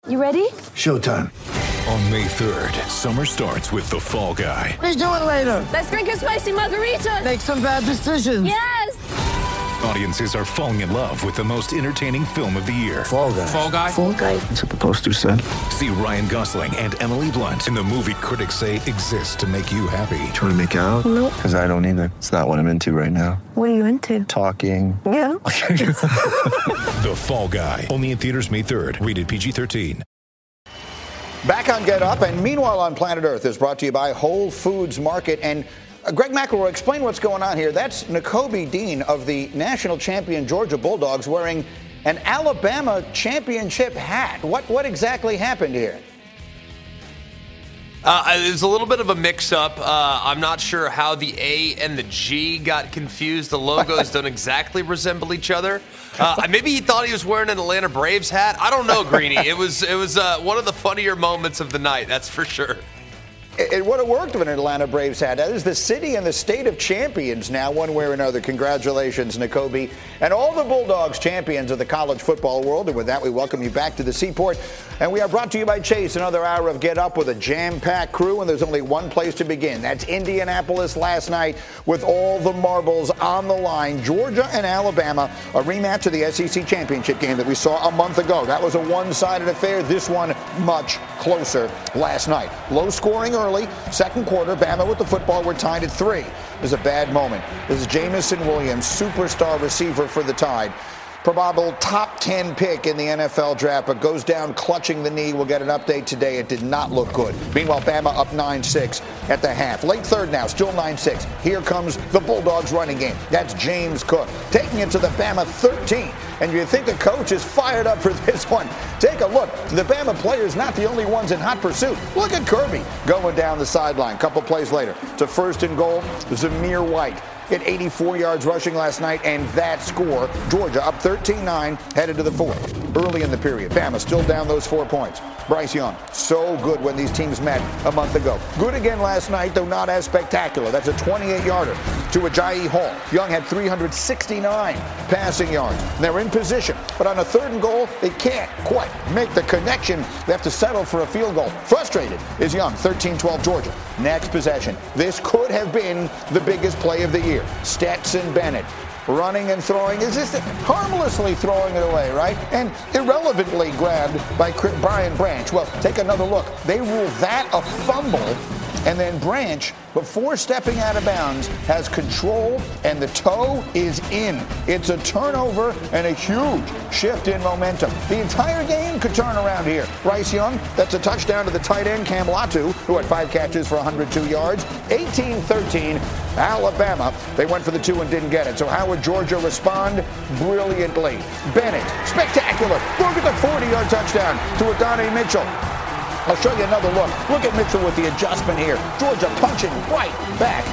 You ready? Showtime. On May 3rd, summer starts with The Fall Guy. Let's do it later. Let's drink a spicy margarita. Make some bad decisions. Yes! Audiences are falling in love with the most entertaining film of the year. Fall Guy. Fall Guy? Fall Guy. That's what the poster said. See Ryan Gosling and Emily Blunt in the movie critics say exists to make you happy. Trying to make it out? Nope. Because I don't either. It's not what I'm into right now. What are you into? Talking. Yeah. The Fall Guy. Only in theaters May 3rd. Rated PG-13. Back on Get Up, and Meanwhile on Planet Earth is brought to you by Whole Foods Market. And Greg McElroy, explain what's going on here. That's Nakobe Dean of the national champion Georgia Bulldogs wearing an Alabama championship hat. What exactly happened here? There's a little bit of a mix-up. I'm not sure how the A and the G got confused. The logos don't exactly resemble each other. Maybe he thought he was wearing an Atlanta Braves hat. I don't know, Greeny. It was one of the funnier moments of the night, that's for sure. It would have worked with an Atlanta Braves hat. That is the city and the state of champions now, one way or another. Congratulations, Nakobe, and all the Bulldogs champions of the college football world. And with that, we welcome you back to the Seaport. And we are brought to you by Chase, another hour of Get Up with a jam-packed crew. And there's only one place to begin. That's Indianapolis last night with all the marbles on the line. Georgia and Alabama, a rematch of the SEC championship game that we saw a month ago. That was a one-sided affair. This one much closer last night. Low scoring early. Second quarter, Bama with the football. We're tied at 3. This is a bad moment. This is Jamison Williams, superstar receiver for the Tide. Probable top 10 pick in the NFL draft, but goes down clutching the knee. We'll get an update today. It did not look good. Meanwhile, Bama up 9-6 at the half. Late third now, still 9-6. Here comes the Bulldogs running game. That's James Cook taking it to the Bama 13. And you think the coach is fired up for this one. Take a look. The Bama players not the only ones in hot pursuit. Look at Kirby going down the sideline. Couple plays later to first and goal, Zamir White. Hit 84 yards rushing last night, and that score, Georgia up 13-9, headed to the fourth. Early in the period, Bama still down those 4 points. Bryce Young, so good when these teams met a month ago. Good again last night, though not as spectacular. That's a 28-yarder to Ajayi Hall. Young had 369 passing yards. They're in position, but on a third and goal, they can't quite make the connection. They have to settle for a field goal. Frustrated is Young, 13-12 Georgia. Next possession. This could have been the biggest play of the year. Stetson Bennett running and throwing, is just harmlessly throwing it away, right? And irrelevantly grabbed by Brian Branch. Well, take another look. They rule that a fumble, and then Branch, before stepping out of bounds, has control, and the toe is in. It's a turnover and a huge shift in momentum. The entire game could turn around here. Bryce Young, that's a touchdown to the tight end, Cam Latu, who had 5 catches for 102 yards. 18-13, Alabama. They went for the 2 and didn't get it. So how would Georgia respond? Brilliantly. Bennett, spectacular. Look at the 40-yard touchdown to Adonai Mitchell. I'll show you another look. Look at Mitchell with the adjustment here. Georgia punching right back.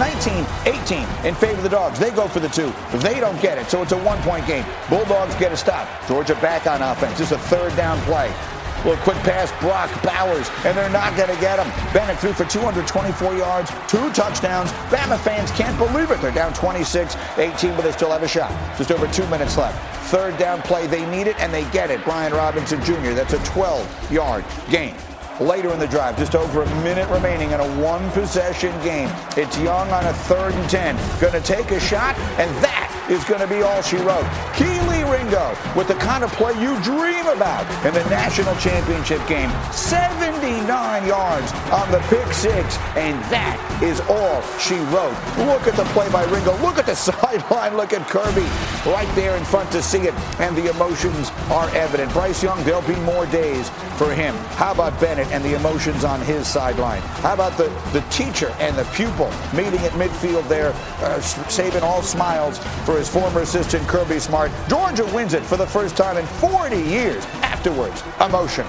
19-18 in favor of the Dogs. They go for the 2. They don't get it, so it's a 1-point game. Bulldogs get a stop. Georgia back on offense. This is a third down play. Little quick pass, Brock Bowers, and they're not going to get him. Bennett threw for 224 yards, 2 touchdowns. Bama fans can't believe it. They're down 26-18, but they still have a shot. Just over 2 minutes left. Third down play, they need it, and they get it. Brian Robinson Jr., that's a 12-yard gain. Later in the drive, just over a minute remaining in a 1-possession game. It's Young on a 3rd and 10. Going to take a shot, and that is going to be all she wrote. Keely Ringo with the kind of play you dream about in the national championship game. 79 yards on the pick 6, and that is all she wrote. Look at the play by Ringo. Look at the sideline. Look at Kirby right there in front to see it, and the emotions are evident. Bryce Young, there'll be more days for him. How about Bennett and the emotions on his sideline? How about the teacher and the pupil meeting at midfield there, saving all smiles for his former assistant Kirby Smart. Georgia wins it for the first time in 40 years. Afterwards, emotion.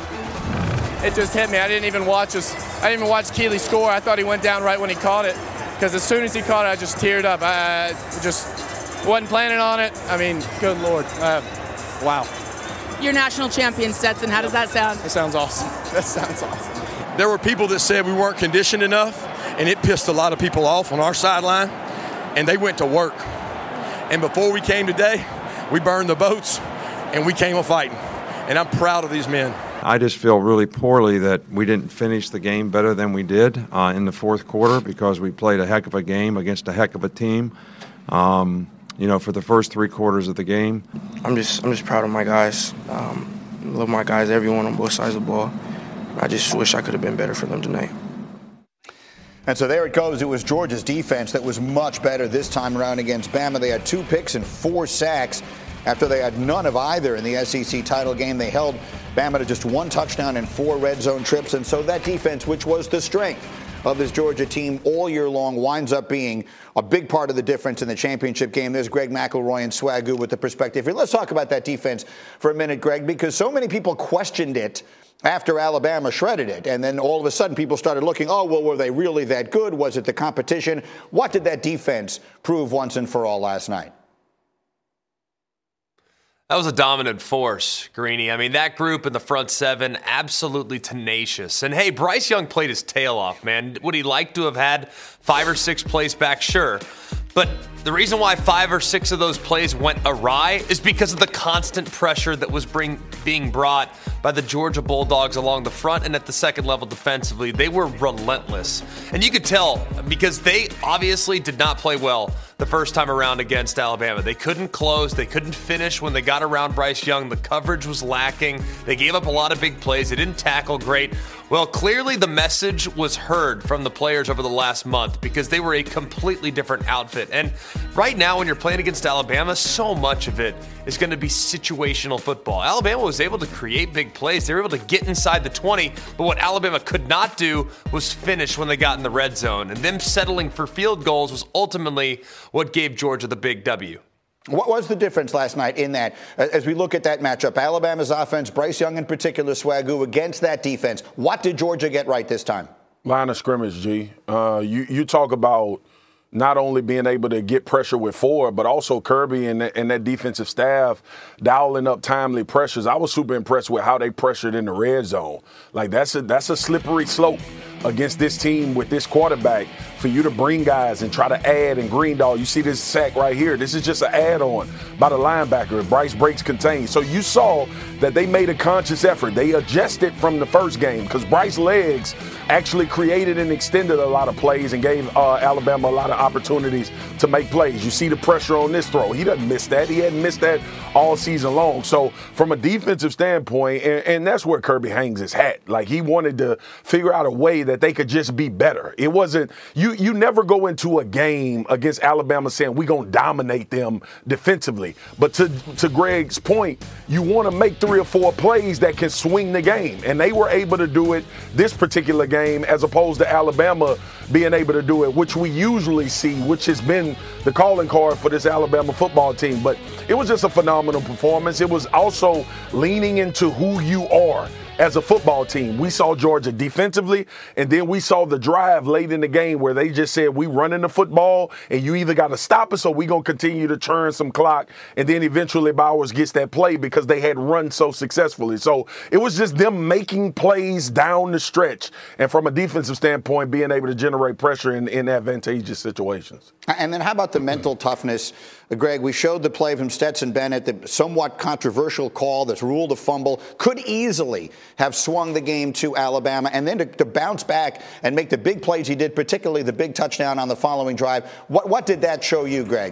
It just hit me. I didn't even watch Keely score. I thought he went down right when he caught it, because as soon as he caught it, I just teared up. I just wasn't planning on it. I mean, good Lord. Wow. You're national champion, Stetson. How does that sound? That sounds awesome. That sounds awesome. There were people that said we weren't conditioned enough, and it pissed a lot of people off on our sideline, and they went to work. And before we came today, we burned the boats, and we came a fighting. And I'm proud of these men. I just feel really poorly that we didn't finish the game better than we did in the fourth quarter because we played a heck of a game against a heck of a team. For the first 3 quarters of the game. I'm just proud of my guys. Love my guys, everyone on both sides of the ball. I just wish I could have been better for them tonight. And so there it goes. It was Georgia's defense that was much better this time around against Bama. They had 2 picks and 4 sacks after they had none of either in the SEC title game. They held Bama to just 1 touchdown and 4 red zone trips. And so that defense, which was the strength of this Georgia team all year long, winds up being a big part of the difference in the championship game. There's Greg McElroy and Swagoo with the perspective here. Let's talk about that defense for a minute, Greg, because so many people questioned it after Alabama shredded it. And then all of a sudden people started looking, were they really that good? Was it the competition? What did that defense prove once and for all last night? That was a dominant force, Greeny. I mean, that group in the front 7, absolutely tenacious. And, hey, Bryce Young played his tail off, man. Would he like to have had 5 or 6 plays back? Sure. But the reason why 5 or 6 of those plays went awry is because of the constant pressure that was being brought by the Georgia Bulldogs along the front and at the second level defensively. They were relentless. And you could tell because they obviously did not play well the first time around against Alabama. They couldn't close. They couldn't finish when they got around Bryce Young. The coverage was lacking. They gave up a lot of big plays. They didn't tackle great. Well, clearly the message was heard from the players over the last month because they were a completely different outfit. And right now when you're playing against Alabama, so much of it is going to be situational football. Alabama was able to create big plays. They were able to get inside the 20, but what Alabama could not do was finish when they got in the red zone. And them settling for field goals was ultimately what gave Georgia the big W. What was the difference last night in that, as we look at that matchup, Alabama's offense, Bryce Young in particular, Swagoo, against that defense? What did Georgia get right this time? Line of scrimmage, G. You talk about not only being able to get pressure with 4, but also Kirby and that defensive staff dialing up timely pressures. I was super impressed with how they pressured in the red zone. Like, that's a slippery slope against this team with this quarterback for you to bring guys and try to add. And Greendahl, you see this sack right here. This is just an add-on by the linebacker. Bryce breaks contained. So you saw that they made a conscious effort. They adjusted from the first game because Bryce's legs actually created and extended a lot of plays and gave Alabama a lot of opportunities to make plays. You see the pressure on this throw. He doesn't miss that. He hadn't missed that all season long. So from a defensive standpoint, and that's where Kirby hangs his hat. Like, he wanted to figure out a way that they could just be better. It wasn't – you never go into a game against Alabama saying we're going to dominate them defensively. But to Greg's point, you want to make 3 or 4 plays that can swing the game. And they were able to do it this particular game as opposed to Alabama being able to do it, which we usually see, which has been the calling card for this Alabama football team. But it was just a phenomenal performance. It was also leaning into who you are as a football team. We saw Georgia defensively, and then we saw the drive late in the game where they just said, we running the football, and you either got to stop us or we going to continue to churn some clock. And then eventually Bowers gets that play because they had run so successfully. So it was just them making plays down the stretch. And from a defensive standpoint, being able to generate pressure in advantageous situations. And then how about the mental toughness? Greg, we showed the play from Stetson Bennett, the somewhat controversial call that's ruled a fumble, could easily have swung the game to Alabama. And then to bounce back and make the big plays he did, particularly the big touchdown on the following drive. What did that show you, Greg?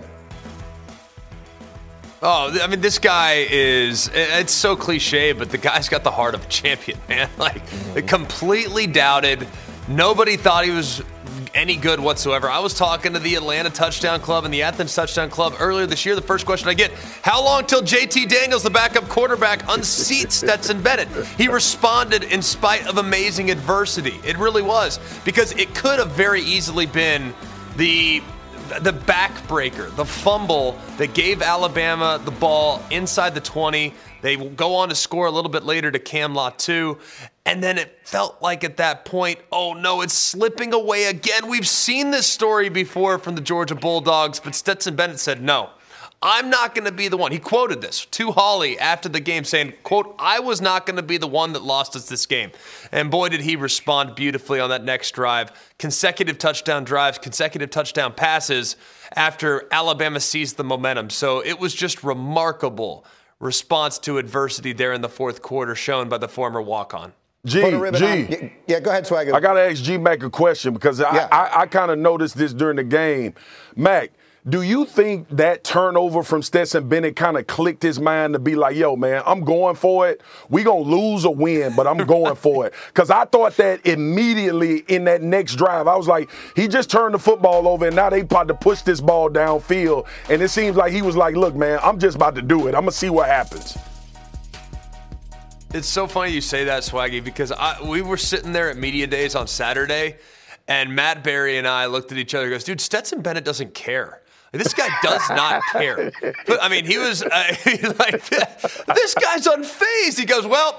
Oh, I mean, this guy it's so cliche, but the guy's got the heart of a champion, man. Like, completely doubted. Nobody thought he was any good whatsoever. I was talking to the Atlanta Touchdown Club and the Athens Touchdown Club earlier this year. The first question I get, how long till JT Daniels, the backup quarterback, unseats Stetson Bennett? He responded in spite of amazing adversity. It really was, because it could have very easily been the backbreaker, the fumble that gave Alabama the ball inside the 20. They go on to score a little bit later to Cam Latu. And then it felt like at that point, oh no, it's slipping away again. We've seen this story before from the Georgia Bulldogs, but Stetson Bennett said, no, I'm not going to be the one. He quoted this to Hawley after the game saying, quote, I was not going to be the one that lost us this game. And boy, did he respond beautifully on that next drive. Consecutive touchdown drives, consecutive touchdown passes after Alabama seized the momentum. So it was just remarkable response to adversity there in the fourth quarter shown by the former walk-on. G. Yeah, go ahead, Swagger. I got to ask G-Mac a question because I kind of noticed this during the game. Mac, do you think that turnover from Stetson Bennett kind of clicked his mind to be like, yo, man, I'm going for it. We going to lose or win, but I'm going for it. Because I thought that immediately in that next drive. I was like, he just turned the football over, and now they about to push this ball downfield. And it seems like he was like, look, man, I'm just about to do it. I'm going to see what happens. It's so funny you say that, Swaggy, because we were sitting there at Media Days on Saturday, and Matt Berry and I looked at each other and goes, dude, Stetson Bennett doesn't care. This guy does not care. But, I mean, he was like, this guy's unfazed. He goes, well,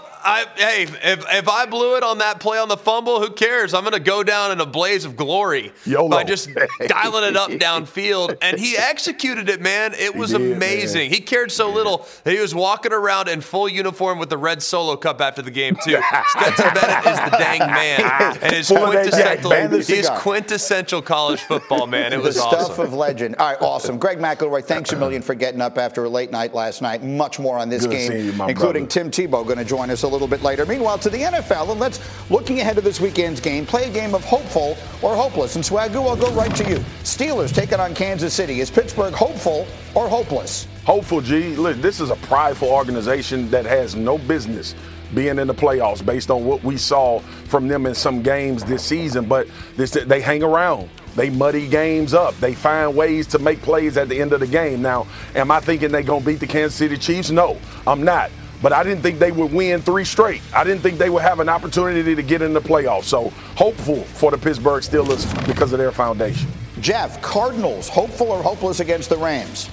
if I blew it on that play on the fumble, who cares? I'm going to go down in a blaze of glory by just dialing it up downfield. And he executed it, man. It was amazing. Man. He cared so little that he was walking around in full uniform with the red Solo Cup after the game, too. Stetson Bennett is the dang man. And his quintessential college football, man. It was awesome. The stuff of legend. All right, awesome. Greg McElroy, thanks a million for getting up after a late night last night. Much more on this game, including Tim Tebow going to join us a little bit later. Meanwhile, to the NFL, and let's, looking ahead to this weekend's game, play a game of hopeful or hopeless. And Swagoo, I'll go right to you. Steelers taking on Kansas City. Is Pittsburgh hopeful or hopeless? Hopeful, G. Look, this is a prideful organization that has no business being in the playoffs based on what we saw from them in some games this season. But they hang around. They muddy games up. They find ways to make plays at the end of the game. Now, am I thinking they're going to beat the Kansas City Chiefs? No, I'm not. But I didn't think they would win 3 straight. I didn't think they would have an opportunity to get in the playoffs. So hopeful for the Pittsburgh Steelers because of their foundation. Jeff, Cardinals, hopeful or hopeless against the Rams?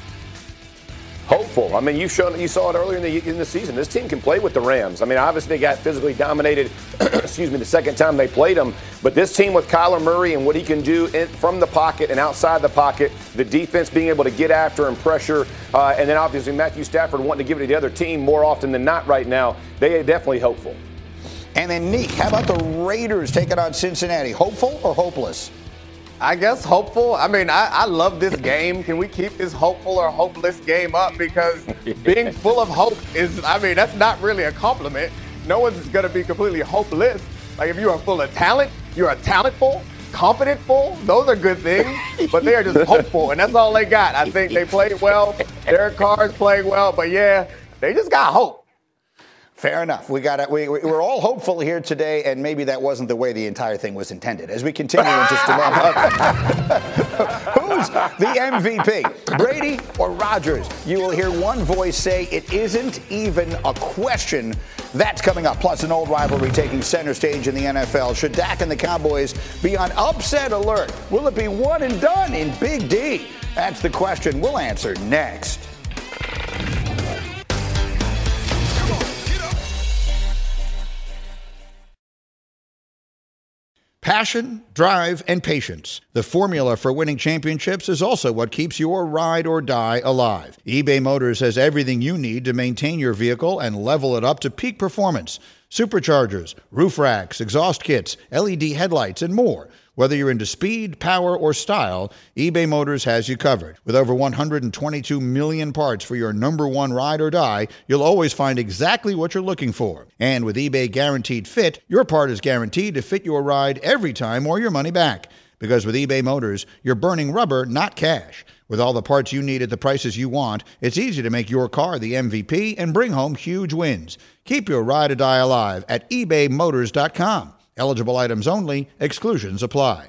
Hopeful. I mean, you saw it earlier in the season. This team can play with the Rams. I mean, obviously they got physically dominated, the second time they played them. But this team with Kyler Murray and what he can do from the pocket and outside the pocket, the defense being able to get after and pressure, and then obviously Matthew Stafford wanting to give it to the other team more often than not right now, they are definitely hopeful. And then, Neek, how about the Raiders taking on Cincinnati? Hopeful or hopeless? I guess hopeful. I mean, I love this game. Can we keep this hopeful or hopeless game up? Because being full of hope that's not really a compliment. No one's going to be completely hopeless. Like, if you are full of talent, you are talentful, confidentful. Those are good things. But they are just hopeful, and that's all they got. I think they played well. Derek Carr's playing well. But, yeah, they just got hope. Fair enough. We're all hopeful here today, and maybe that wasn't the way the entire thing was intended. As we continue in just a moment. Who's the MVP, Brady or Rodgers? You will hear one voice say it isn't even a question. That's coming up. Plus, an old rivalry taking center stage in the NFL. Should Dak and the Cowboys be on upset alert? Will it be one and done in Big D? That's the question we'll answer next. Passion, drive, and patience. The formula for winning championships is also what keeps your ride or die alive. eBay Motors has everything you need to maintain your vehicle and level it up to peak performance. Superchargers, roof racks, exhaust kits, LED headlights, and more. Whether you're into speed, power, or style, eBay Motors has you covered. With over 122 million parts for your number one ride or die, you'll always find exactly what you're looking for. And with eBay Guaranteed Fit, your part is guaranteed to fit your ride every time or your money back. Because with eBay Motors, you're burning rubber, not cash. With all the parts you need at the prices you want, it's easy to make your car the MVP and bring home huge wins. Keep your ride or die alive at ebaymotors.com. Eligible items only. Exclusions apply.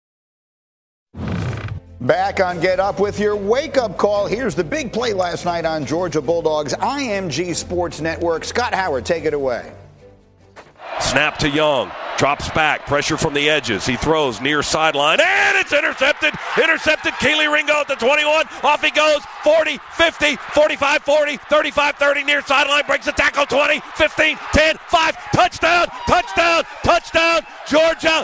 Back on Get Up with your wake-up call. Here's the big play last night on Georgia Bulldogs IMG Sports Network. Scott Howard, take it away. Snap to Young. Drops back. Pressure from the edges. He throws near sideline. And it's intercepted. Intercepted. Keely Ringo at the 21. Off he goes. 40, 50, 45, 40, 35, 30. Near sideline. Breaks the tackle. 20, 15, 10, 5. Touchdown. Touchdown. Touchdown. Georgia.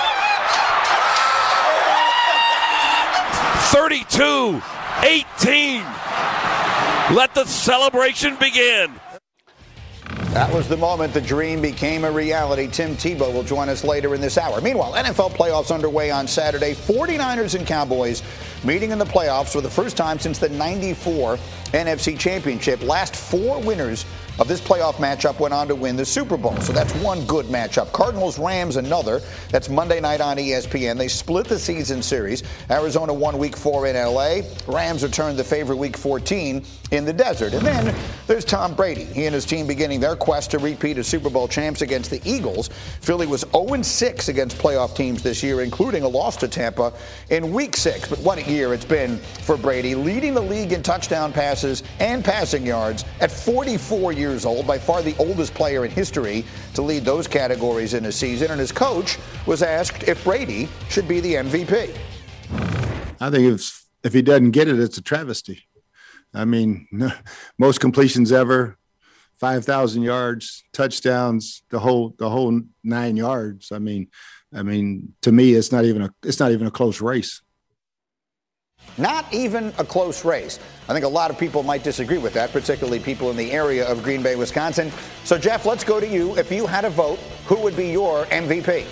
32-18. Let the celebration begin. That was the moment the dream became a reality. Tim Tebow will join us later in this hour. Meanwhile, NFL playoffs underway on Saturday. 49ers and Cowboys meeting in the playoffs for the first time since the '94 NFC Championship. Last 4 winners of this playoff matchup went on to win the Super Bowl. So that's one good matchup. Cardinals-Rams, another. That's Monday night on ESPN. They split the season series. Arizona won Week 4 in L.A. Rams returned the favorite Week 14 in the desert. And then there's Tom Brady. He and his team beginning their quest to repeat as Super Bowl champs against the Eagles. Philly was 0-6 against playoff teams this year, including a loss to Tampa in Week 6. But what a year it's been for Brady, leading the league in touchdown passes and passing yards at 44 years old, by far the oldest player in history to lead those categories in a season. And his coach was asked if Brady should be the MVP. I think if he doesn't get it, it's a travesty. I mean, most completions ever, 5,000 yards, touchdowns, the whole 9 yards. I mean, to me, it's not even a close race. Not even a close race. I think a lot of people might disagree with that, particularly people in the area of Green Bay, Wisconsin. So, Jeff, let's go to you. If you had a vote, who would be your MVP?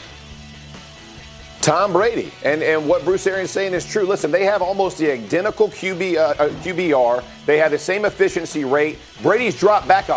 Tom Brady. And what Bruce Arians is saying is true. Listen, they have almost the identical QBR. They have the same efficiency rate. Brady's dropped back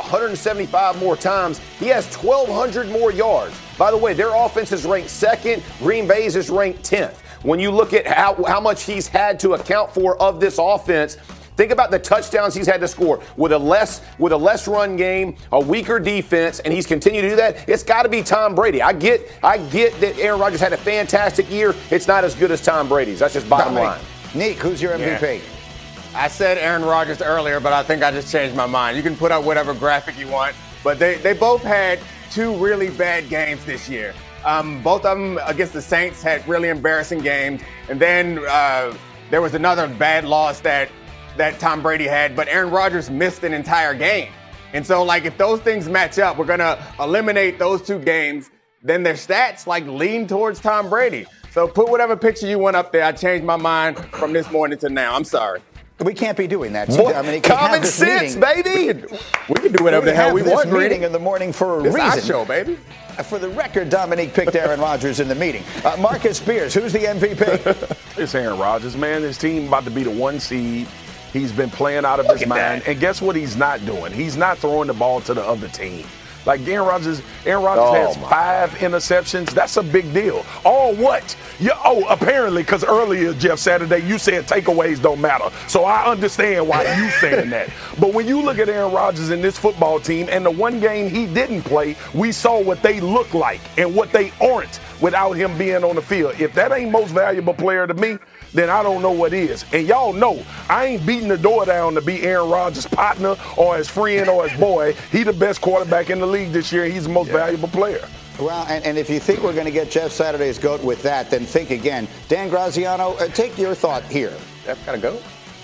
175 more times. He has 1,200 more yards. By the way, their offense is ranked 2nd. Green Bay's is ranked 10th. When you look at how much he's had to account for of this offense, think about the touchdowns he's had to score with a less run game, a weaker defense, and he's continued to do that. It's got to be Tom Brady. I get that Aaron Rodgers had a fantastic year. It's not as good as Tom Brady's. That's just bottom line. Nick, who's your MVP? Yeah. I said Aaron Rodgers earlier, but I think I just changed my mind. You can put up whatever graphic you want, but they both had 2 really bad games this year. Both of them against the Saints had really embarrassing games. And then there was another bad loss that Tom Brady had, but Aaron Rodgers missed an entire game. And so, if those things match up, we're going to eliminate those 2 games. Then their stats, lean towards Tom Brady. So put whatever picture you want up there. I changed my mind from this morning to now. I'm sorry. We can't be doing that. Common sense, baby. We can do whatever the hell we want. Meeting in the morning for a reason. Our show, baby. For the record, Dominique picked Aaron Rodgers in the meeting. Marcus Spears, who's the MVP? It's Aaron Rodgers, man. His team about to be the 1 seed. He's been playing out of his mind. And guess what he's not doing? He's not throwing the ball to the other team. Aaron Rodgers has 5 interceptions. That's a big deal. All what? Apparently, because earlier, Jeff Saturday, you said takeaways don't matter. So I understand why you saying that. But when you look at Aaron Rodgers and this football team, and the one game he didn't play, we saw what they look like and what they aren't without him being on the field. If that ain't most valuable player to me, then I don't know what is. And y'all know, I ain't beating the door down to be Aaron Rodgers' partner or his friend or his boy. He the best quarterback in the league this year. He's the most valuable player. Well, and if you think we're going to get Jeff Saturday's GOAT with that, then think again. Dan Graziano, take your thought here. Jeff got a GOAT?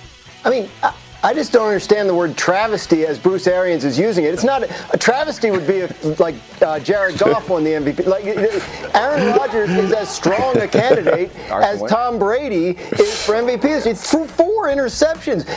I mean, I just don't understand the word travesty as Bruce Arians is using it. It's not a travesty would be if, Jared Goff won the MVP. Aaron Rodgers is as strong a candidate as Tom Brady is for MVP. It's 4 interceptions.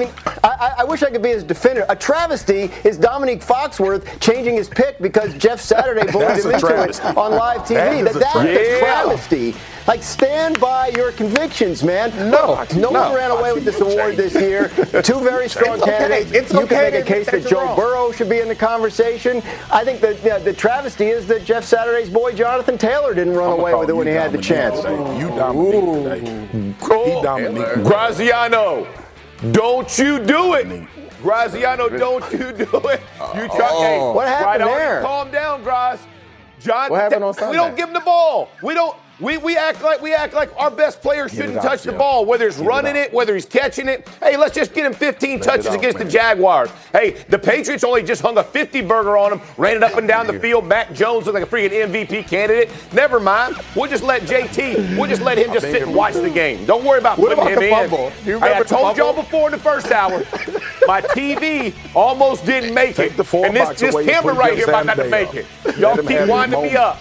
I wish I could be as definitive. A travesty is Dominique Foxworth changing his pick because Jeff Saturday voted him into it on live TV. That's a travesty. Stand by your convictions, man. No one ran away with this award this year. 2 very strong candidates. You can make a case that Joe Burrow should be in the conversation. I think that the travesty is that Jeff Saturday's boy Jonathan Taylor didn't run away with it when he had the chance. You Dominique today. He Dominique. Graziano, don't you do it. Graziano, don't you do it. What happened there? Calm down, Graz. John, what happened on Sunday? We don't give him the ball. We act like our best player shouldn't touch the ball, whether it's running it, whether he's catching it. Hey, let's just get him 15 touches against the Jaguars. Hey, the Patriots only just hung a 50 burger on him, ran it up and down the field. Mac Jones looked like a freaking MVP candidate. Never mind. We'll just let JT. We'll just let him just sit and watch the game. Don't worry about putting him in. I told y'all before in the first hour, my TV almost didn't make it, and this camera right here might not make it. Y'all keep winding me up.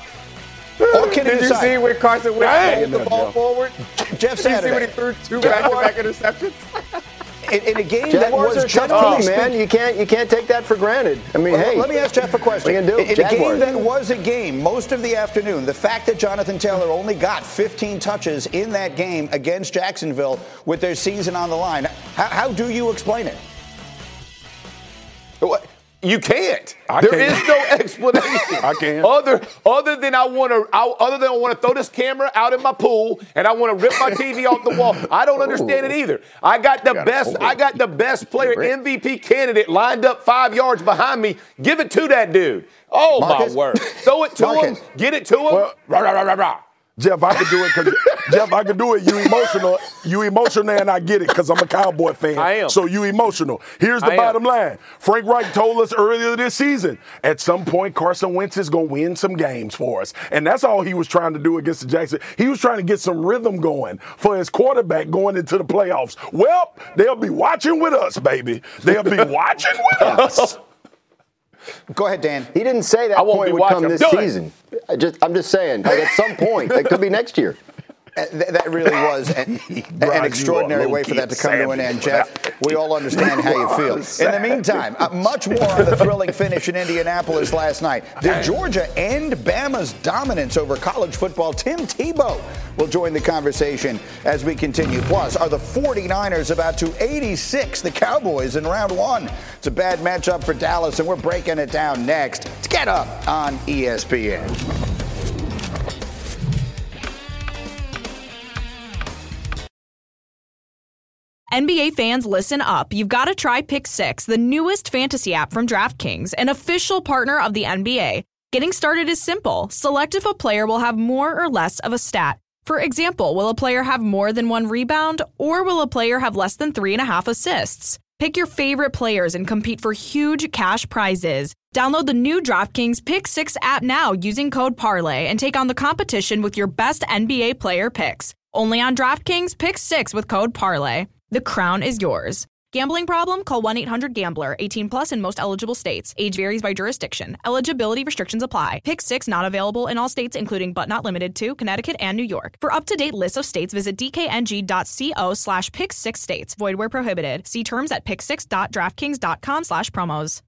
Did you see when Carson Wentz pulled the ball forward? Jeff Saturday. Did you see when he threw 2 back-to-back interceptions? in a game Jaguars that was are a tough team, man. You can't take that for granted. I mean, hey. Let me ask Jeff a question. In a game that was a game most of the afternoon, the fact that Jonathan Taylor only got 15 touches in that game against Jacksonville with their season on the line, how do you explain it? You can't. There is no explanation. I can't. Other than I want to throw this camera out in my pool and I want to rip my TV off the wall. I don't understand it either. I got the best player, MVP candidate lined up 5 yards behind me. Give it to that dude. Oh, Marcus, my word. Throw it to him. Get it to him. Well, rah. Jeff, I can do it because Jeff, I can do it. You emotional, and I get it because I'm a Cowboy fan. I am. So you emotional. Here's the bottom line. Frank Reich told us earlier this season, at some point Carson Wentz is going to win some games for us. And that's all he was trying to do against the Jackson. He was trying to get some rhythm going for his quarterback going into the playoffs. Well, they'll be watching with us, baby. They'll be watching with us. Go ahead, Dan. He didn't say that point would come this season. I'm just saying, like at some point, it could be next year. That really was an extraordinary way for that to come to an end, Jeff. We all understand how you feel. In the meantime, much more on the thrilling finish in Indianapolis last night. Did Georgia end Bama's dominance over college football? Tim Tebow will join the conversation as we continue. Plus, are the 49ers about to 86 the Cowboys in round one? It's a bad matchup for Dallas, and we're breaking it down next. Let's Get Up on ESPN. NBA fans, listen up. You've got to try Pick 6, the newest fantasy app from DraftKings, an official partner of the NBA. Getting started is simple. Select if a player will have more or less of a stat. For example, will a player have more than 1 rebound, or will a player have less than 3.5 assists? Pick your favorite players and compete for huge cash prizes. Download the new DraftKings Pick 6 app now using code PARLAY and take on the competition with your best NBA player picks. Only on DraftKings Pick 6 with code PARLAY. The crown is yours. Gambling problem? Call 1-800-GAMBLER. 18 plus in most eligible states. Age varies by jurisdiction. Eligibility restrictions apply. Pick 6 not available in all states, including but not limited to Connecticut and New York. For up-to-date lists of states, visit dkng.co/pick6states. Void where prohibited. See terms at pick6.draftkings.com/promos.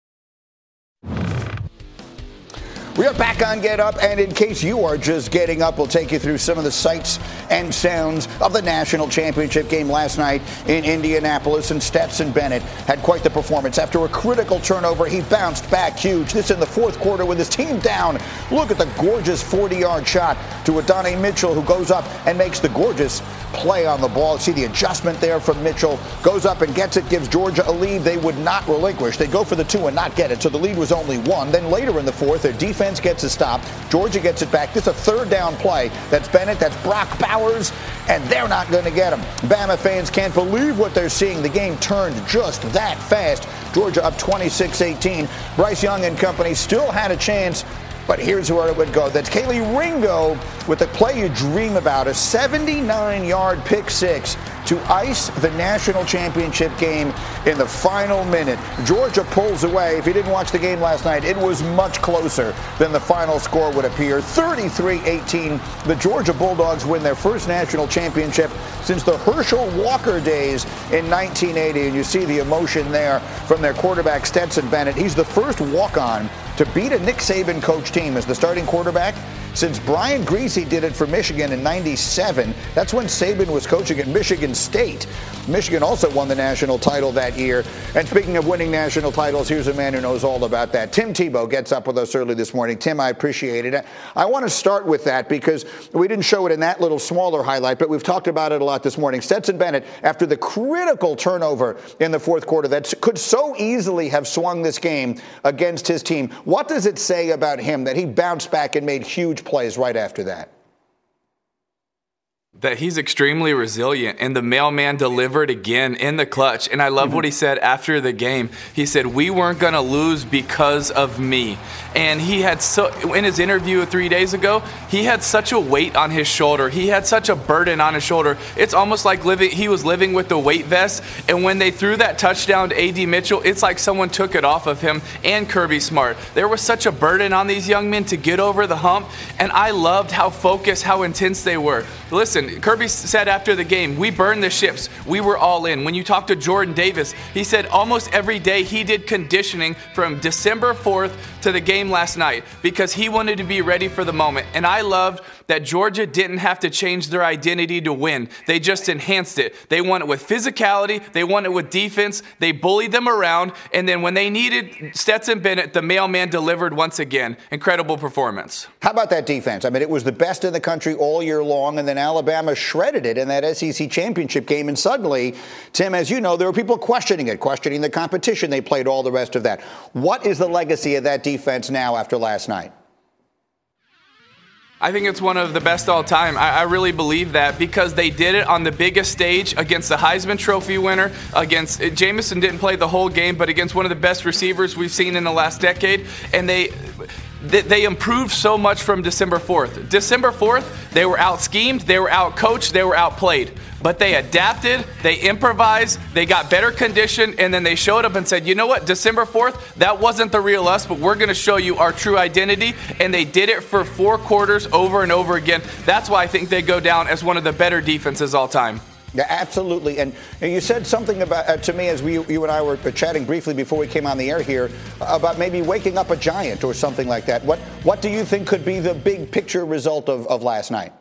We are back on Get Up, and in case you are just getting up, we'll take you through some of the sights and sounds of the national championship game last night in Indianapolis, and Stetson Bennett had quite the performance. After a critical turnover, he bounced back huge. This in the fourth quarter with his team down. Look at the gorgeous 40-yard shot to Adonai Mitchell, who goes up and makes the gorgeous play on the ball. See the adjustment there from Mitchell. Goes up and gets it, gives Georgia a lead they would not relinquish. They go for the 2 and not get it, so the lead was only 1. Then later in the fourth, their defense gets a stop. Georgia gets it back. This is a third down play. That's Bennett, that's Brock Bowers, and they're not going to get him. Bama fans can't believe what they're seeing. The game turned just that fast. Georgia up 26-18. Bryce Young and company still had a chance, but here's where it would go. That's Kelee Ringo with the play you dream about, a 79-yard pick 6 to ice the national championship game in the final minute. Georgia pulls away. If you didn't watch the game last night, it was much closer than the final score would appear. 33-18. The Georgia Bulldogs win their first national championship since the Herschel Walker days in 1980. And you see the emotion there from their quarterback, Stetson Bennett. He's the first walk-on to beat a Nick Saban coach team as the starting quarterback since Brian Griese did it for Michigan in 97. That's when Saban was coaching at Michigan State. Michigan also won the national title that year. And speaking of winning national titles, here's a man who knows all about that. Tim Tebow gets up with us early this morning. Tim, I appreciate it. I want to start with that because we didn't show it in that little smaller highlight, but we've talked about it a lot this morning. Stetson Bennett, after the critical turnover in the fourth quarter that could so easily have swung this game against his team, what does it say about him that he bounced back and made huge plays right after that? That he's extremely resilient, and the mailman delivered again in the clutch. And I love what he said after the game. He said, "We weren't going to lose because of me." And he had in his interview 3 days ago, he had such a weight on his shoulder. He had such a burden on his shoulder. It's almost like he was living with the weight vest. And when they threw that touchdown to A.D. Mitchell, it's like someone took it off of him and Kirby Smart. There was such a burden on these young men to get over the hump. And I loved how focused, how intense they were. Listen, listen, Kirby said after the game, we burned the ships. We were all in. When you talk to Jordan Davis, he said almost every day he did conditioning from December 4th to the game last night because he wanted to be ready for the moment. And I loved that Georgia didn't have to change their identity to win. They just enhanced it. They won it with physicality. They won it with defense. They bullied them around. And then when they needed Stetson Bennett, the mailman delivered once again. Incredible performance. How about that defense? I mean, it was the best in the country all year long, and then Alabama shredded it in that SEC championship game. And suddenly, Tim, as you know, there were people questioning the competition they played, all the rest of that. What is the legacy of that defense now after last night? I think it's one of the best all time. I really believe that because they did it on the biggest stage against the Heisman Trophy winner, against Jameson didn't play the whole game, but against one of the best receivers we've seen in the last decade. And they improved so much from December 4th. December 4th, they were out-schemed, they were out-coached, they were outplayed. But they adapted, they improvised, they got better condition, and then they showed up and said, you know what, December 4th, that wasn't the real us, but we're going to show you our true identity. And they did it for 4 quarters over and over again. That's why I think they go down as one of the better defenses all time. Yeah, absolutely. And you said something about to me as you and I were chatting briefly before we came on the air here about maybe waking up a giant or something like that. What do you think could be the big picture result of last night?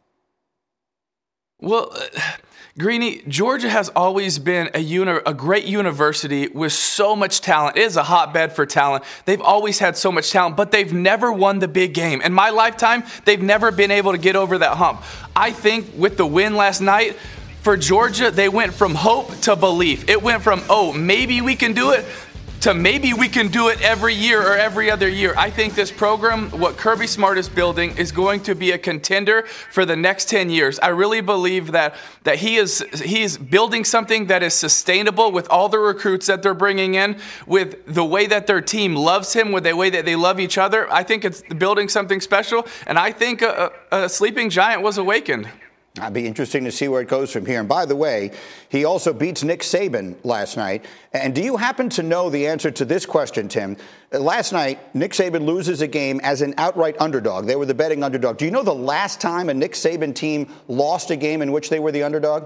Well, Greeny, Georgia has always been a great university with so much talent. It is a hotbed for talent. They've always had so much talent, but they've never won the big game. In my lifetime, they've never been able to get over that hump. I think with the win last night, for Georgia, they went from hope to belief. It went from, oh, maybe we can do it, to maybe we can do it every year or every other year. I think this program, what Kirby Smart is building, is going to be a contender for the next 10 years. I really believe that he is building something that is sustainable with all the recruits that they're bringing in, with the way that their team loves him, with the way that they love each other. I think it's building something special, and I think a sleeping giant was awakened. It'd be interesting to see where it goes from here. And by the way, he also beats Nick Saban last night. And do you happen to know the answer to this question, Tim? Last night, Nick Saban loses a game as an outright underdog. They were the betting underdog. Do you know the last time a Nick Saban team lost a game in which they were the underdog?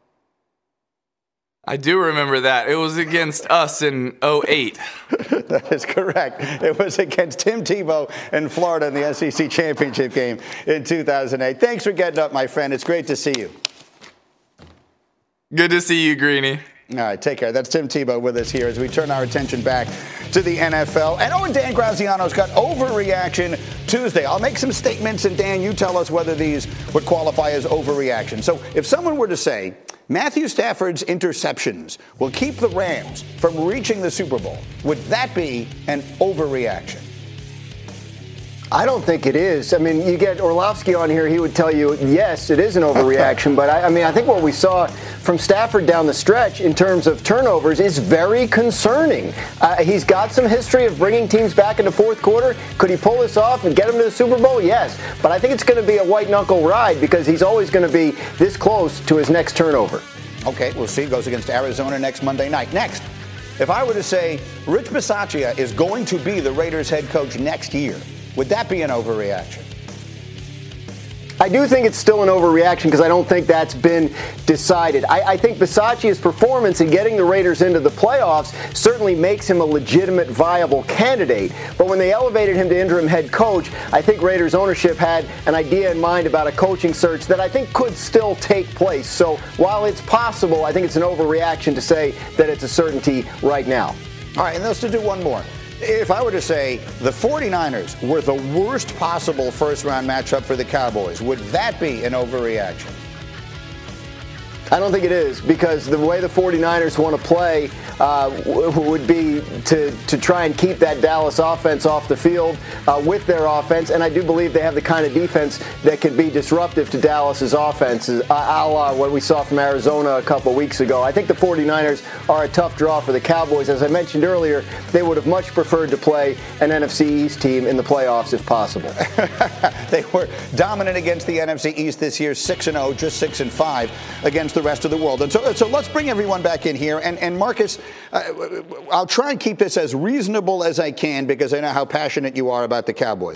I do remember that. It was against us in 2008. That is correct. It was against Tim Tebow in Florida in the SEC championship game in 2008. Thanks for getting up, my friend. It's great to see you. Good to see you, Greeny. All right, take care. That's Tim Tebow with us here as we turn our attention back to the NFL. And Dan Graziano's got Overreaction Tuesday. I'll make some statements, and Dan, you tell us whether these would qualify as overreaction. So if someone were to say, Matthew Stafford's interceptions will keep the Rams from reaching the Super Bowl, would that be an overreaction? I don't think it is. I mean, you get Orlovsky on here, he would tell you, yes, it is an overreaction. But I think what we saw from Stafford down the stretch in terms of turnovers is very concerning. He's got some history of bringing teams back in the fourth quarter. Could he pull this off and get them to the Super Bowl? Yes. But I think it's going to be a white-knuckle ride because he's always going to be this close to his next turnover. Okay, we'll see. Goes against Arizona next Monday night. Next, if I were to say Rich Bisaccia is going to be the Raiders head coach next year, would that be an overreaction? I do think it's still an overreaction because I don't think that's been decided. I think Bisaccia's performance in getting the Raiders into the playoffs certainly makes him a legitimate, viable candidate. But when they elevated him to interim head coach, I think Raiders ownership had an idea in mind about a coaching search that I think could still take place. So while it's possible, I think it's an overreaction to say that it's a certainty right now. All right, and let's do one more. If I were to say the 49ers were the worst possible first-round matchup for the Cowboys, would that be an overreaction? I don't think it is because the way the 49ers want to play would be to try and keep that Dallas offense off the field with their offense. And I do believe they have the kind of defense that could be disruptive to Dallas's offense, a la what we saw from Arizona a couple weeks ago. I think the 49ers are a tough draw for the Cowboys. As I mentioned earlier, they would have much preferred to play an NFC East team in the playoffs if possible. They were dominant against the NFC East this year, 6-0, just 6-5 against the rest of the world. And so let's bring everyone back in here. And Marcus, I'll try and keep this as reasonable as I can because I know how passionate you are about the Cowboys.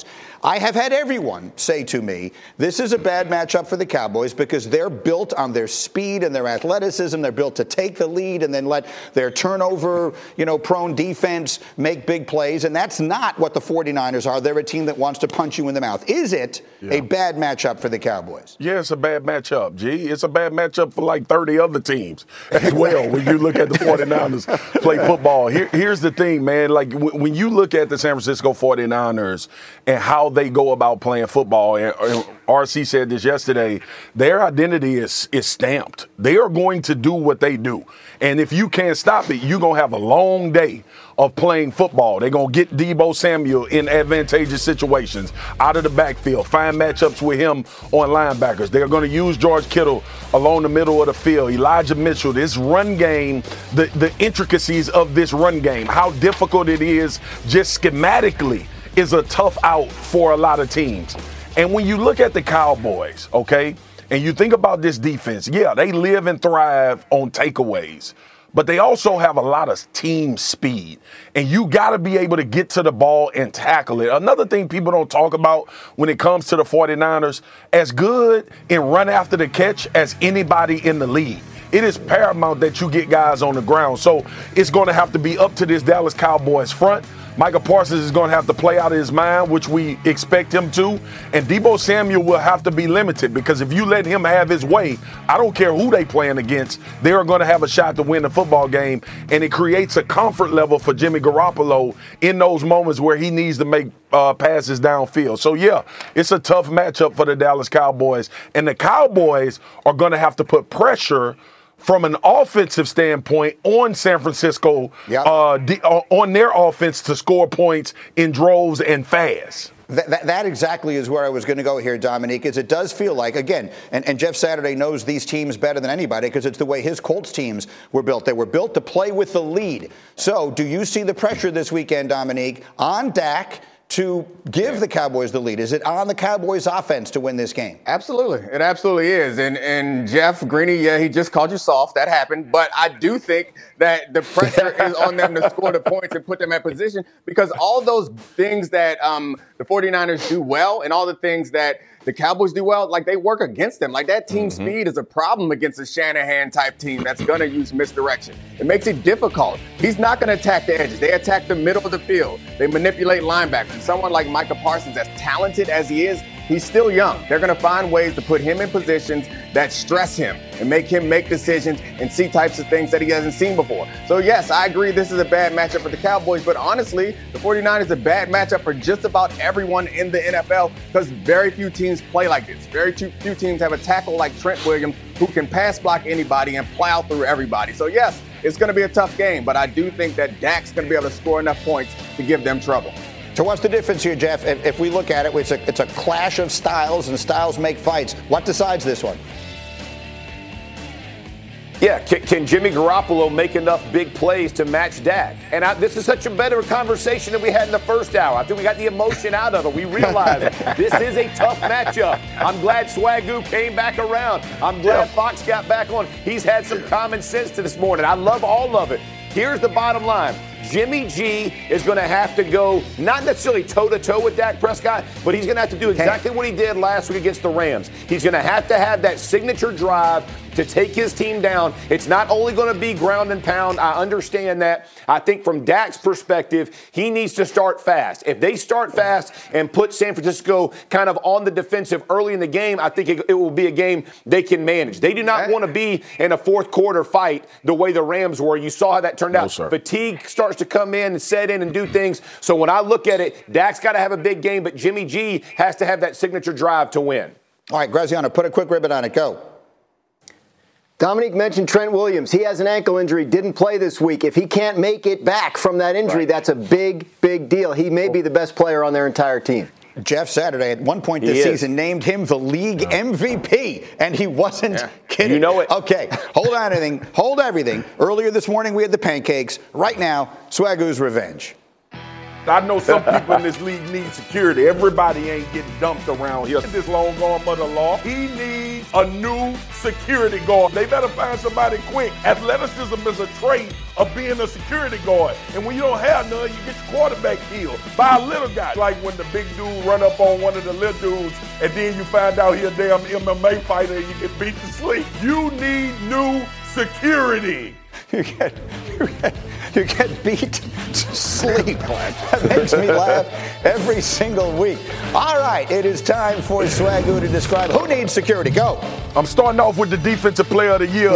I have had everyone say to me, this is a bad matchup for the Cowboys because they're built on their speed and their athleticism. They're built to take the lead and then let their turnover, prone defense make big plays. And that's not what the 49ers are. They're a team that wants to punch you in the mouth. Is it a bad matchup for the Cowboys? Yeah, it's a bad matchup, G. It's a bad matchup for like 30 other teams as well when you look at the 49ers play football. Here's the thing, man. Like when you look at the San Francisco 49ers and how they go about playing football, and RC said this yesterday, their identity is stamped. They are going to do what they do. And if you can't stop it, you're going to have a long day of playing football. They're going to get Deebo Samuel in advantageous situations out of the backfield, find matchups with him on linebackers. They're going to use George Kittle along the middle of the field, Elijah Mitchell, this run game, the intricacies of this run game, how difficult it is just schematically is a tough out for a lot of teams. And when you look at the Cowboys, okay, and you think about this defense, yeah, they live and thrive on takeaways, but they also have a lot of team speed. And you got to be able to get to the ball and tackle it. Another thing people don't talk about when it comes to the 49ers, as good in run after the catch as anybody in the league. It is paramount that you get guys on the ground. So it's going to have to be up to this Dallas Cowboys front. Micah Parsons is going to have to play out of his mind, which we expect him to. And Deebo Samuel will have to be limited because if you let him have his way, I don't care who they playing against, they are going to have a shot to win the football game. And it creates a comfort level for Jimmy Garoppolo in those moments where he needs to make passes downfield. So, yeah, it's a tough matchup for the Dallas Cowboys. And the Cowboys are going to have to put pressure from an offensive standpoint on San Francisco, on their offense to score points in droves and fast. That exactly is where I was going to go here, Dominique, is it does feel like, again, and Jeff Saturday knows these teams better than anybody because it's the way his Colts teams were built. They were built to play with the lead. So do you see the pressure this weekend, Dominique, on Dak to give the Cowboys the lead? Is it on the Cowboys offense to win this game? Absolutely. It absolutely is. And Jeff Greeny, he just called you soft. That happened. But I do think that the pressure is on them to score the points and put them at position because all those things that the 49ers do well and all the things that the Cowboys do well, like they work against them. Like that team speed is a problem against a Shanahan-type team that's going to use misdirection. It makes it difficult. He's not going to attack the edges. They attack the middle of the field. They manipulate linebackers. And someone like Micah Parsons, as talented as he is, he's still young. They're going to find ways to put him in positions that stress him and make him make decisions and see types of things that he hasn't seen before. So, yes, I agree this is a bad matchup for the Cowboys, but honestly, the 49ers is a bad matchup for just about everyone in the NFL because very few teams play like this. Very few teams have a tackle like Trent Williams who can pass block anybody and plow through everybody. So, yes, it's going to be a tough game, but I do think that Dak's going to be able to score enough points to give them trouble. So what's the difference here, Jeff? If we look at it, it's a clash of styles, and styles make fights. What decides this one? Yeah, can Jimmy Garoppolo make enough big plays to match Dak? And this is such a better conversation than we had in the first hour. I think we got the emotion out of it. We realized this is a tough matchup. I'm glad Swagoo came back around. I'm glad Fox got back on. He's had some common sense to this morning. I love all of it. Here's the bottom line. Jimmy G is going to have to go not necessarily toe-to-toe with Dak Prescott, but he's going to have to do exactly what he did last week against the Rams. He's going to have that signature drive to take his team down. It's not only going to be ground and pound. I understand that. I think from Dak's perspective, he needs to start fast. If they start fast and put San Francisco kind of on the defensive early in the game, I think it will be a game they can manage. They do not want to be in a fourth quarter fight the way the Rams were. You saw how that turned out. Sir. Fatigue starts to come in and set in and do things. So when I look at it, Dak's got to have a big game, but Jimmy G has to have that signature drive to win. All right, Graziano, put a quick ribbon on it. Go. Dominique mentioned Trent Williams. He has an ankle injury, didn't play this week. If he can't make it back from that injury, that's a big, big deal. He may be the best player on their entire team. Jeff Saturday at one point this season named him the league MVP, and he wasn't kidding. You know it. Okay, hold everything. Earlier this morning we had the pancakes. Right now, Swagoo's revenge. I know some people in this league need security. Everybody ain't getting dumped around here. This long arm of the law, he needs a new security guard. They better find somebody quick. Athleticism is a trait of being a security guard. And when you don't have none, you get your quarterback killed by a little guy. Like when the big dude run up on one of the little dudes and then you find out he a damn MMA fighter and you get beat to sleep. You need new security. You get beat to sleep. That makes me laugh every single week. All right, it is time for Swagoo to describe who needs security. Go. I'm starting off with the Defensive Player of the Year,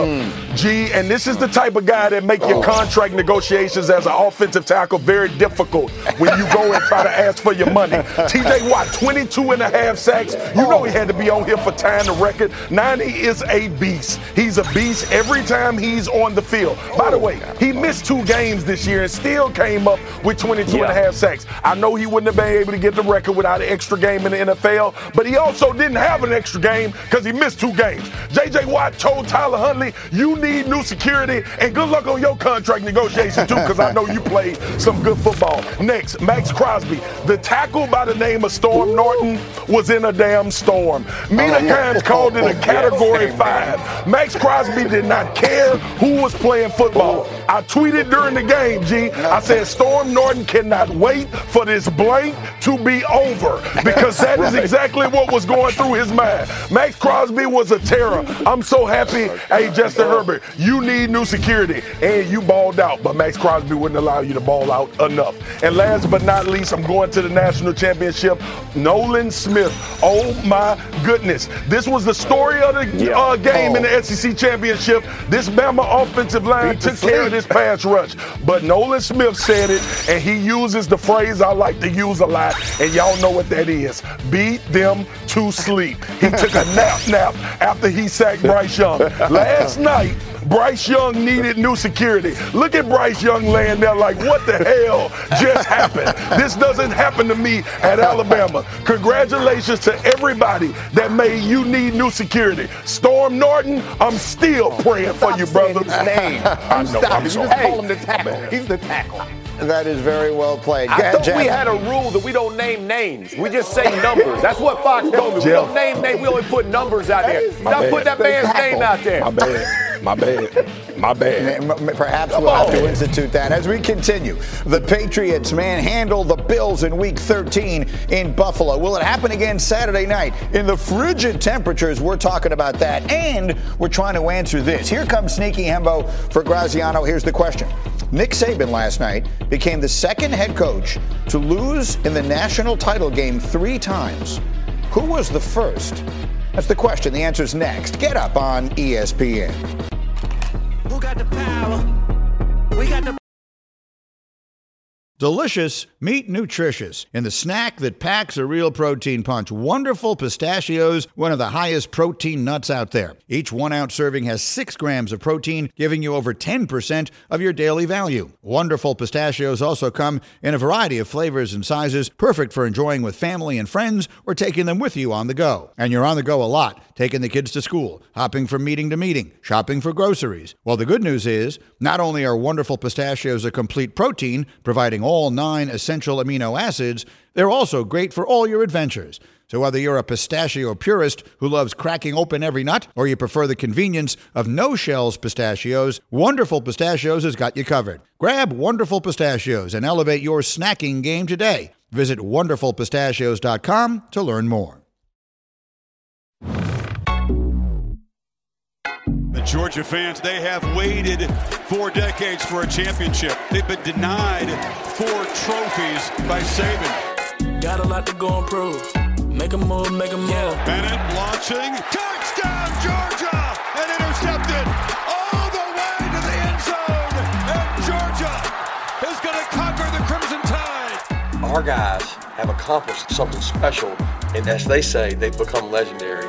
G, and this is the type of guy that make your contract negotiations as an offensive tackle very difficult when you go and try to ask for your money. TJ Watt, 22 and a half sacks. You know he had to be on here for tying the record. 90 is a beast. He's a beast every time he's on the field. By the way, he missed 2 games this year and still came up with 22 and a half sacks. I know he wouldn't have been able to get the record without an extra game in the NFL, but he also didn't have an extra game because he missed 2 games. J.J. Watt told Tyler Huntley, you need new security, and good luck on your contract negotiation too, because I know you played some good football. Next, Max Crosby. The tackle by the name of Storm Norton was in a damn storm. Mina Kimes called it a Category 5. Max Crosby did not care who was playing football. I tweeted during the game, G. I said Storm Norton cannot wait for this blank to be over, because that is exactly what was going through his mind. Max Crosby was a terror. I'm so happy. Hey, Justin Herbert, you need new security, and you balled out, but Max Crosby wouldn't allow you to ball out enough. And last but not least, I'm going to the national championship. Nolan Smith. Oh my goodness. This was the story of the game in the SEC championship. This Bama offensive line took care of this pass rush. But Nolan Smith said it, and he uses the phrase I like to use a lot, and y'all know what that is. Beat them to sleep. He took a nap after he sacked Bryce Young. Last night, Bryce Young needed new security. Look at Bryce Young laying there like, what the hell just happened? This doesn't happen to me at Alabama. Congratulations to everybody that made you need new security. Storm Norton, I'm still praying for you, brother. I know, I'm sorry. Call him the tackle. He's the tackle. That is very well played. I thought we had a rule that we don't name names. We just say numbers. That's what Fox told me. We don't name names. We only put numbers out there. Stop putting that man's name out there. My bad. Perhaps we'll have to institute that. As we continue, the Patriots manhandle the Bills in Week 13 in Buffalo. Will it happen again Saturday night in the frigid temperatures? We're talking about that, and we're trying to answer this. Here comes Sneaky Hembo for Graziano. Here's the question. Nick Saban last night became the second head coach to lose in the national title game 3 times. Who was the first? That's the question. The answer's next. Get up on ESPN. Who got the power? We got the Delicious, meet nutritious in the snack that packs a real protein punch. Wonderful Pistachios, one of the highest protein nuts out there. Each 1-ounce serving has 6 grams of protein, giving you over 10% of your daily value. Wonderful Pistachios also come in a variety of flavors and sizes, perfect for enjoying with family and friends or taking them with you on the go. And you're on the go a lot, taking the kids to school, hopping from meeting to meeting, shopping for groceries. Well, the good news is, not only are Wonderful Pistachios a complete protein, providing all 9 essential amino acids, they're also great for all your adventures. So whether you're a pistachio purist who loves cracking open every nut, or you prefer the convenience of no-shells pistachios, Wonderful Pistachios has got you covered. Grab Wonderful Pistachios and elevate your snacking game today. Visit wonderfulpistachios.com to learn more. The Georgia fans, they have waited 4 decades for a championship. They've been denied 4 trophies by Saban. Got a lot to go and prove. Make a move, make a move. Bennett launching. Touchdown, Georgia! And intercepted all the way to the end zone. And Georgia is going to conquer the Crimson Tide. Our guys have accomplished something special, and as they say, they've become legendary.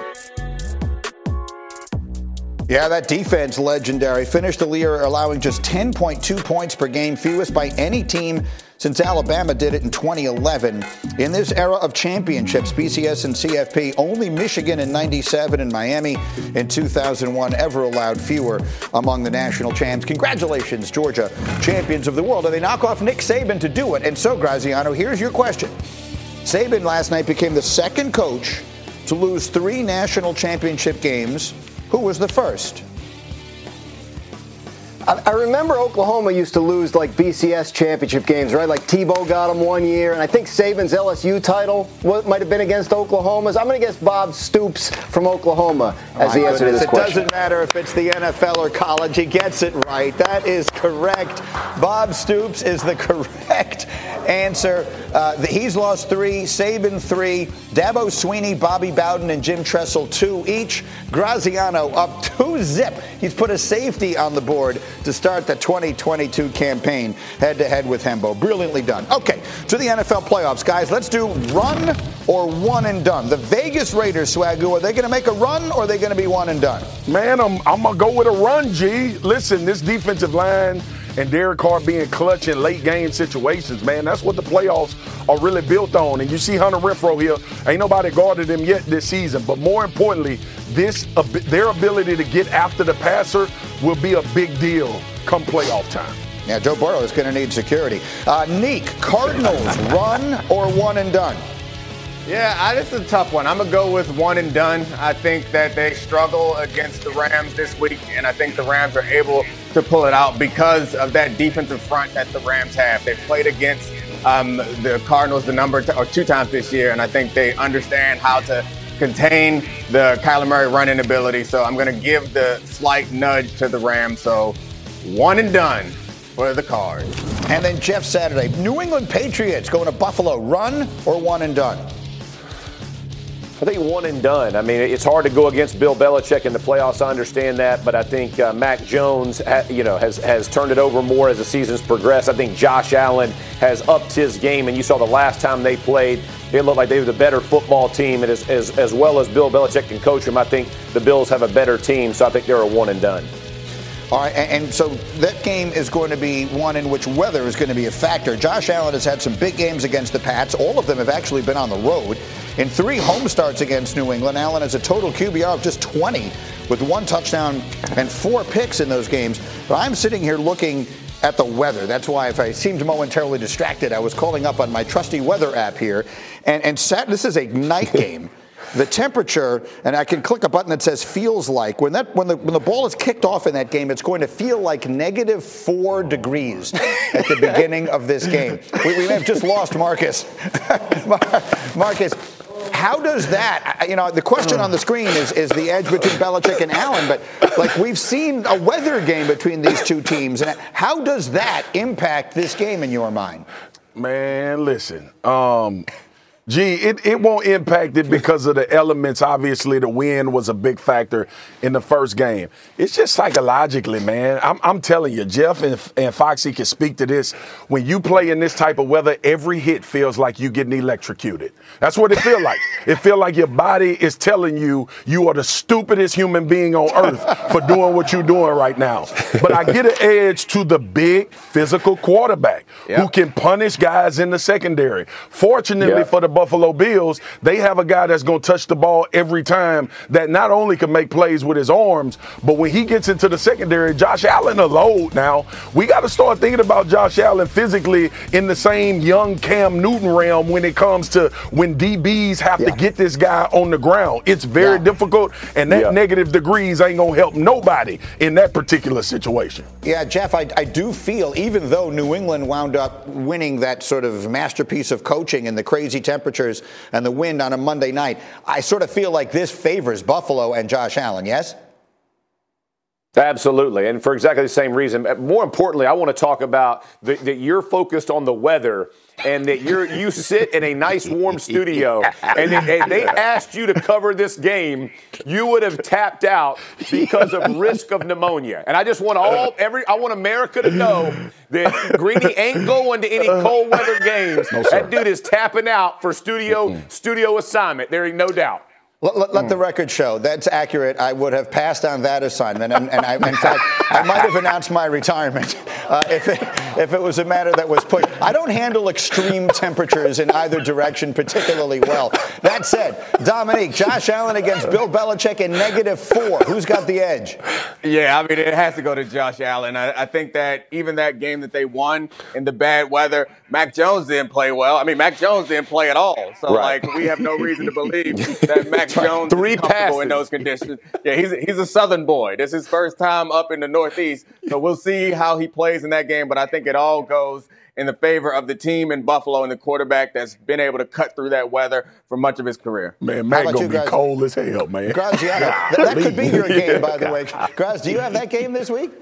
Yeah, that defense legendary. Finished the year allowing just 10.2 points per game, fewest by any team since Alabama did it in 2011. In this era of championships, BCS and CFP, only Michigan in 97 and Miami in 2001 ever allowed fewer among the national champs. Congratulations, Georgia, champions of the world. And they knock off Nick Saban to do it. And so, Graziano, here's your question. Saban last night became the second coach to lose 3 national championship games. Who was the first? I remember Oklahoma used to lose like BCS championship games, right? Like Tebow got them one year, and I think Saban's LSU title might have been against Oklahoma's. I'm going to guess Bob Stoops from Oklahoma as the answer to this question. It doesn't matter if it's the NFL or college. He gets it right. That is correct. Bob Stoops is the correct answer. He's lost 3, Saban 3, Dabo Swinney, Bobby Bowden, and Jim Tressel 2 each. Graziano up 2-zip. He's put a safety on the board to start the 2022 campaign head-to-head with Hembo. Brilliantly done. Okay, to the NFL playoffs, guys. Let's do run or one and done. The Vegas Raiders, Swagoo, are they going to make a run or are they going to be one and done? Man, I'm going to go with a run, G. Listen, this defensive line and Derek Carr being clutch in late-game situations, man, that's what the playoffs are really built on. And you see Hunter Renfrow here. Ain't nobody guarded him yet this season. But more importantly, their ability to get after the passer will be a big deal come playoff time. Yeah, Joe Burrow is going to need security. Neek, Cardinals, run or one and done? Yeah, this is a tough one. I'm going to go with one and done. I think that they struggle against the Rams this week, and I think the Rams are able to pull it out because of that defensive front that the Rams have. They've played against the Cardinals or 2 times this year, and I think they understand how to contain the Kyler Murray running ability. So I'm going to give the slight nudge to the Rams. So one and done for the Cards. And then Jeff Saturday, New England Patriots going to Buffalo, run or one and done? I think one and done. I mean, it's hard to go against Bill Belichick in the playoffs. I understand that, but I think Mac Jones, has turned it over more as the season's progressed. I think Josh Allen has upped his game, and you saw the last time they played, it looked like they were the better football team, and as well as Bill Belichick can coach them, I think the Bills have a better team, so I think they're a one and done. All right, and so that game is going to be one in which weather is going to be a factor. Josh Allen has had some big games against the Pats. All of them have actually been on the road. In 3 home starts against New England, Allen has a total QBR of just 20 with 1 touchdown and 4 picks in those games. But I'm sitting here looking at the weather. That's why if I seemed momentarily distracted, I was calling up on my trusty weather app here. And this is a night game. The temperature, and I can click a button that says feels like. When the ball is kicked off in that game, it's going to feel like -4 degrees at the beginning of this game. We may have just lost Marcus. Marcus, how does that, the question on the screen is the edge between Belichick and Allen, but like we've seen a weather game between these 2 teams. And how does that impact this game in your mind? Man, listen. It won't impact it because of the elements. Obviously, the wind was a big factor in the first game. It's just psychologically, man. I'm telling you, Jeff and Foxy can speak to this. When you play in this type of weather, every hit feels like you getting electrocuted. That's what it feels like. It feels like your body is telling you you are the stupidest human being on earth for doing what you're doing right now. But I get an edge to the big physical quarterback who can punish guys in the secondary. Fortunately for the Buffalo Bills, they have a guy that's going to touch the ball every time that not only can make plays with his arms, but when he gets into the secondary, Josh Allen a load now. We got to start thinking about Josh Allen physically in the same young Cam Newton realm when it comes to when DBs have to get this guy on the ground. It's very difficult, and that negative degrees ain't going to help nobody in that particular situation. Yeah, Jeff, I do feel, even though New England wound up winning that sort of masterpiece of coaching and the crazy temperatures and the wind on a Monday night, I sort of feel like this favors Buffalo and Josh Allen, yes? Absolutely, and for exactly the same reason. More importantly, I want to talk about that you're focused on the weather and that you sit in a nice warm studio and they asked you to cover this game, you would have tapped out because of risk of pneumonia. And I just want I want America to know that Greeny ain't going to any cold weather games. No, that dude is tapping out for studio assignment. There ain't no doubt. Let the record show. That's accurate. I would have passed on that assignment. And in fact, I might have announced my retirement if it was a matter that was put. I don't handle extreme temperatures in either direction particularly well. That said, Dominique, Josh Allen against Bill Belichick in -4. Who's got the edge? Yeah, I mean, it has to go to Josh Allen. I think that even that game that they won in the bad weather, Mac Jones didn't play well. I mean, Mac Jones didn't play at all. So, we have no reason to believe that Mac Jones is comfortable in those conditions. Yeah, he's a Southern boy. This is his first time up in the Northeast. So we'll see how he plays in that game. But I think it all goes in the favor of the team in Buffalo and the quarterback that's been able to cut through that weather for much of his career. Man, Mac going to be cold as hell, man. Graz, that could be your game, by the way. Graz, do you have that game this week?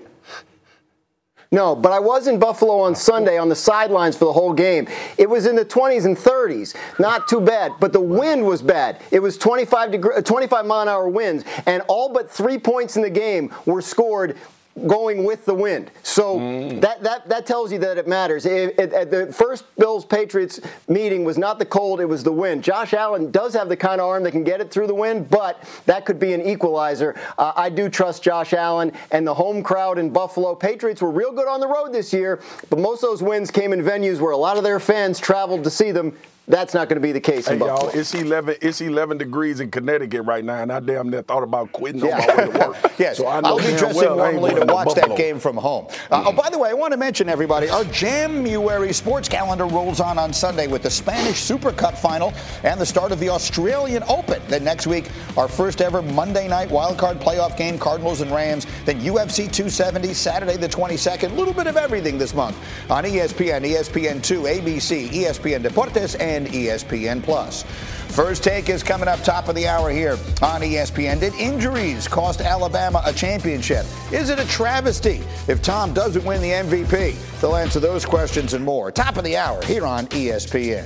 No, but I was in Buffalo on Sunday on the sidelines for the whole game. It was in the 20s and 30s. Not too bad, but the wind was bad. It was 25 mile-an-hour winds, and all but 3 points in the game were scored going with the wind. So that tells you that it matters. At the first Bills-Patriots meeting was not the cold, it was the wind. Josh Allen does have the kind of arm that can get it through the wind, but that could be an equalizer. I do trust Josh Allen and the home crowd in Buffalo. Patriots were real good on the road this year, but most of those wins came in venues where a lot of their fans traveled to see them. That's not going to be the case in Buffalo. Y'all, it's 11 degrees in Connecticut right now, and I damn near thought about quitting on my way to work. Yes, so I know I'll be dressing normally to watch that game from home. By the way, I want to mention, everybody, our January sports calendar rolls on Sunday with the Spanish Super Cup final and the start of the Australian Open. Then next week, our first ever Monday night wildcard playoff game, Cardinals and Rams. Then UFC 270, Saturday the 22nd. A little bit of everything this month on ESPN, ESPN2, ABC, ESPN Deportes, and ESPN Plus. First Take is coming up top of the hour here on ESPN. Did injuries cost Alabama a championship? Is it a travesty if Tom doesn't win the MVP? They'll answer those questions and more. Top of the hour here on ESPN.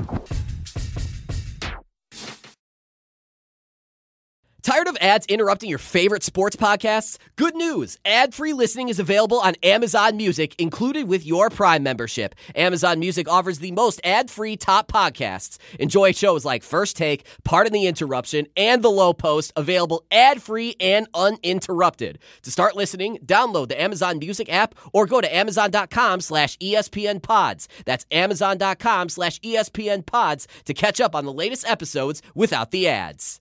Tired of ads interrupting your favorite sports podcasts? Good news! Ad-free listening is available on Amazon Music, included with your Prime membership. Amazon Music offers the most ad-free top podcasts. Enjoy shows like First Take, Pardon the Interruption, and The Low Post, available ad-free and uninterrupted. To start listening, download the Amazon Music app or go to amazon.com/ESPN Pods. That's amazon.com/ESPN Pods to catch up on the latest episodes without the ads.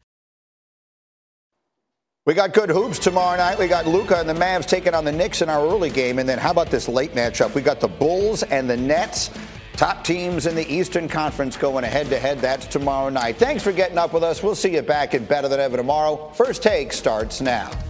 We got good hoops tomorrow night. We got Luka and the Mavs taking on the Knicks in our early game. And then how about this late matchup? We got the Bulls and the Nets. Top teams in the Eastern Conference going head-to-head. That's tomorrow night. Thanks for getting up with us. We'll see you back in Better Than Ever tomorrow. First Take starts now.